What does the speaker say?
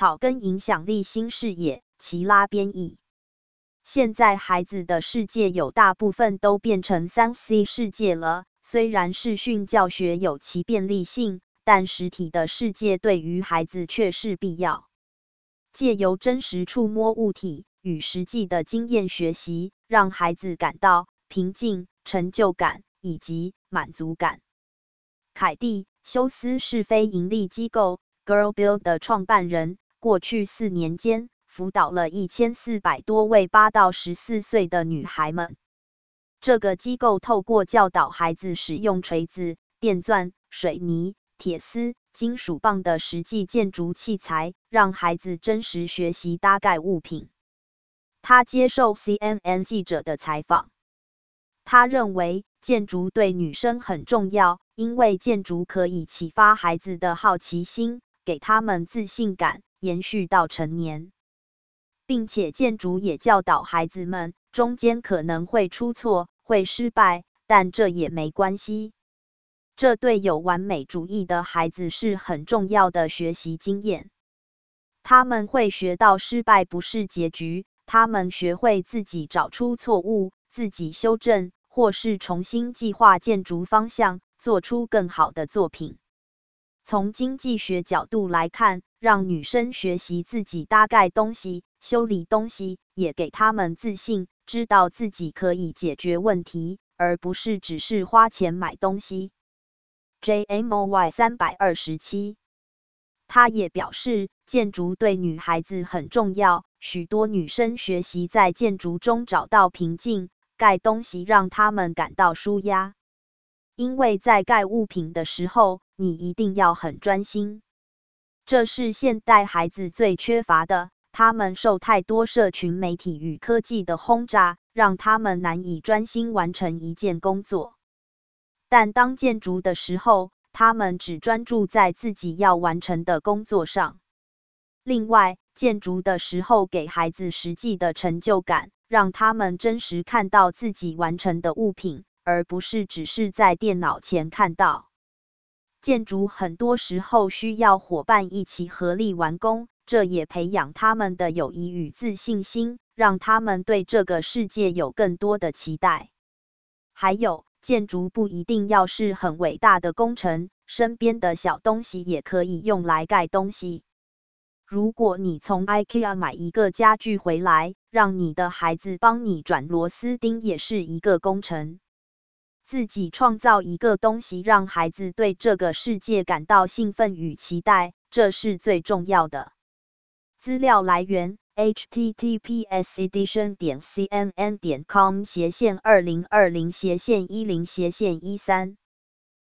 草根影响力新视野，齐拉编译。现在孩子的世界有大部分都变成3C 世界了，虽然视讯教学有其便利性，但实体的世界对于孩子却是必要。借由真实触摸物体与实际的经验学习，让孩子感到平静、成就感以及满足感。凯蒂·休斯是非营利机构 Girl Build 的创办人，过去4年间辅导了1400多位8到14岁的女孩们。这个机构透过教导孩子使用锤子、电钻、水泥、铁丝、金属棒的实际建筑器材，让孩子真实学习搭盖物品。他接受 CNN 记者的采访。他认为建筑对女生很重要，因为建筑可以启发孩子的好奇心，给他们自信感，延续到成年。并且建筑也教导孩子们，中间可能会出错，会失败，但这也没关系。这对有完美主义的孩子是很重要的学习经验。他们会学到失败不是结局，他们学会自己找出错误，自己修正，或是重新计划建筑方向，做出更好的作品。从经济学角度来看，让女生学习自己搭盖东西、修理东西，也给她们自信，知道自己可以解决问题，而不是只是花钱买东西。JMOY 327。他也表示，建筑对女孩子很重要，许多女生学习在建筑中找到平静，盖东西让她们感到舒压。因为在盖物品的时候，你一定要很专心。这是现代孩子最缺乏的，他们受太多社群媒体与科技的轰炸，让他们难以专心完成一件工作。但当建筑的时候，他们只专注在自己要完成的工作上。另外，建筑的时候给孩子实际的成就感，让他们真实看到自己完成的物品，而不是只是在电脑前看到。建筑很多时候需要伙伴一起合力完工，这也培养他们的友谊与自信心，让他们对这个世界有更多的期待。还有，建筑不一定要是很伟大的工程，身边的小东西也可以用来盖东西。如果你从 IKEA 买一个家具回来，让你的孩子帮你转螺丝钉也是一个工程。自己创造一个东西，让孩子对这个世界感到兴奋与期待，这是最重要的。资料来源 https://edition.cnn.com/2020/10-13